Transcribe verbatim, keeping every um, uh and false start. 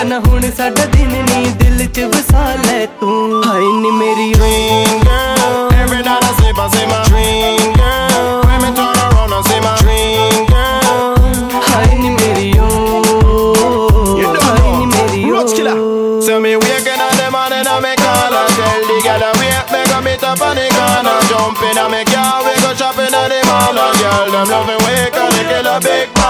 ना हुण साडा दिन नी दिल च वसा ले तू हाय नी मेरी dream girl. Every night I sleep I see my dream girl. When me turn around I see my dream girl. हाय नी मेरी ओ हाय नी मेरी ओ Roach killer. So me waking up the morning and me call and tell the girl I wake me go meet up on the corner. Jump in and me car we go shopping at the mall and girl them love me wake and they kill a big